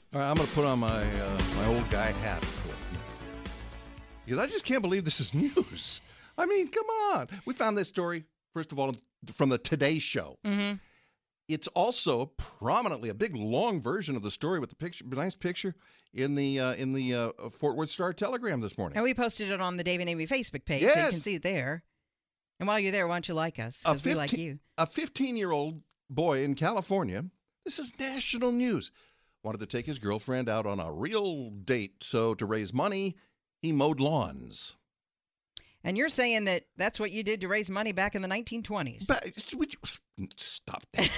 All right, I'm going to put on my my old guy hat because I just can't believe this is news. I mean, come on. We found this story, first of all, from the Today Show. Mm-hmm. It's also prominently a big, long version of the story with the picture, nice picture in the Fort Worth Star-Telegram this morning. And we posted it on the Dave and Amy Facebook page, so Yes. you can see it there. And while you're there, why don't you like us? Because we like you. A 15-year-old boy in California, this is national news, wanted to take his girlfriend out on a real date. So to raise money, he mowed lawns. And you're saying that that's what you did to raise money back in the 1920s. But stop that.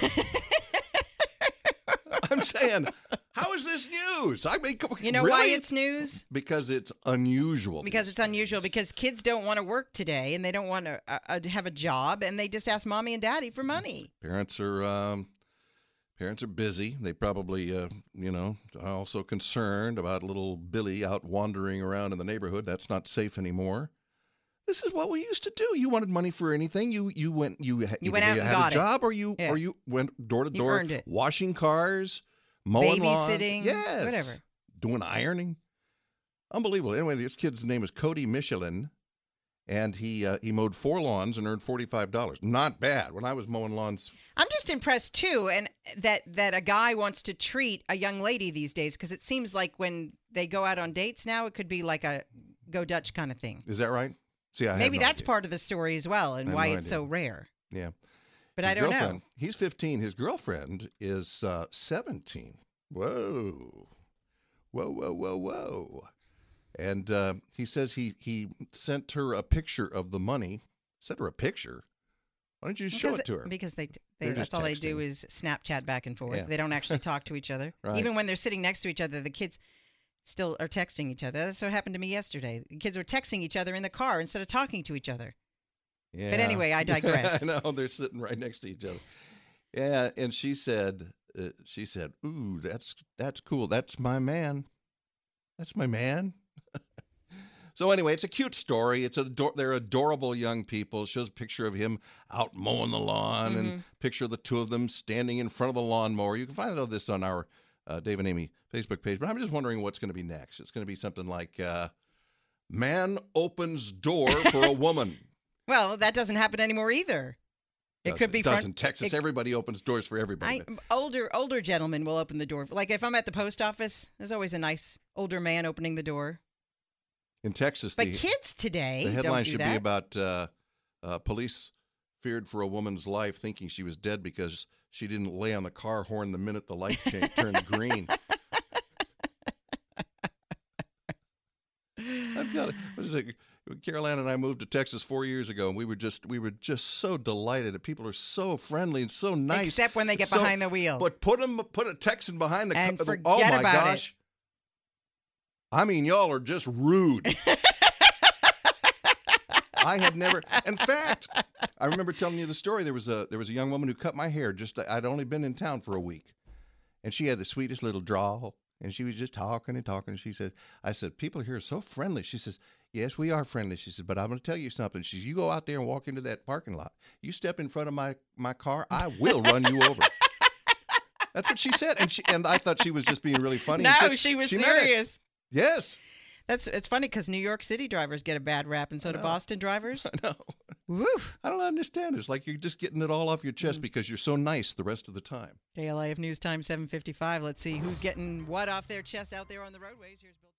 I'm saying, how is this news? I mean, You know really? why it's news? Because it's unusual. Because it's unusual. Because kids don't want to work today, and they don't want to have a job, and they just ask mommy and daddy for money. Parents are busy. They probably, are also concerned about little Billy out wandering around in the neighborhood. That's not safe anymore. This is what we used to do. You wanted money for anything. You went out and got had a it. job, or you went door to door, earned it. washing cars, mowing lawns, Babysitting, yes, whatever. doing ironing. Unbelievable. Anyway, this kid's name is Cody Michelin, and he mowed 4 lawns and earned $45. Not bad. When I was mowing lawns, I'm just impressed, too, and that a guy wants to treat a young lady these days, because it seems like when they go out on dates now, it could be like a Go Dutch kind of thing. is that right? See, Maybe that's part of the story as well, and why it's so rare. Yeah. But His I don't know. girlfriend, he's 15. His girlfriend is 17. Whoa. And he says he sent her a picture of the money. Sent her a picture? Why don't you show it to her? Because They're that's just all they do texting. is Snapchat back and forth. Yeah. They don't actually talk to each other. Right. Even when they're sitting next to each other, the kids still are texting each other. That's what happened to me yesterday. The kids were texting each other in the car instead of talking to each other. Yeah. But anyway, I digress. I know, they're sitting right next to each other. Yeah, and she said, "Ooh, that's cool. That's my man. That's my man." So anyway, it's a cute story. They're adorable young people. It shows a picture of him out mowing the lawn and picture of the two of them standing in front of the lawnmower. You can find all this on our Dave and Amy Facebook page. But I'm just wondering what's going to be next. It's going to be something like man opens door for a woman. Well, that doesn't happen anymore either. It could be in Texas. Everybody opens doors for everybody. Older gentlemen will open the door. Like if I'm at the post office, there's always a nice older man opening the door. In Texas, But kids today, the headline don't do should that. be about police feared for a woman's life, thinking she was dead because she didn't lay on the car horn the minute the light turned green. I'm telling you, Caroline and I moved to Texas 4 years ago, and we were just so delighted. People are so friendly and so nice, except when they get behind the wheel. But put a Texan behind the And car. forget Oh my about gosh! I mean, y'all are just rude. I had never. In fact, I remember telling you the story. There was a young woman who cut my hair. I'd only been in town for a week, and she had the sweetest little drawl. And she was just talking and talking. And she said, I said, people here are so friendly. She says, yes, we are friendly. She said, but I'm going to tell you something. She says, you go out there and walk into that parking lot. You step in front of my car, I will run you over. That's what she said. And I thought she was just being really funny. No, she was serious. Yes. It's funny because New York City drivers get a bad rap, and so do Boston drivers. I know. Woof. I don't understand. It's like you're just getting it all off your chest because you're so nice the rest of the time. KLIF News Time 7:55. Let's see who's getting what off their chest out there on the roadways. Here's Bill.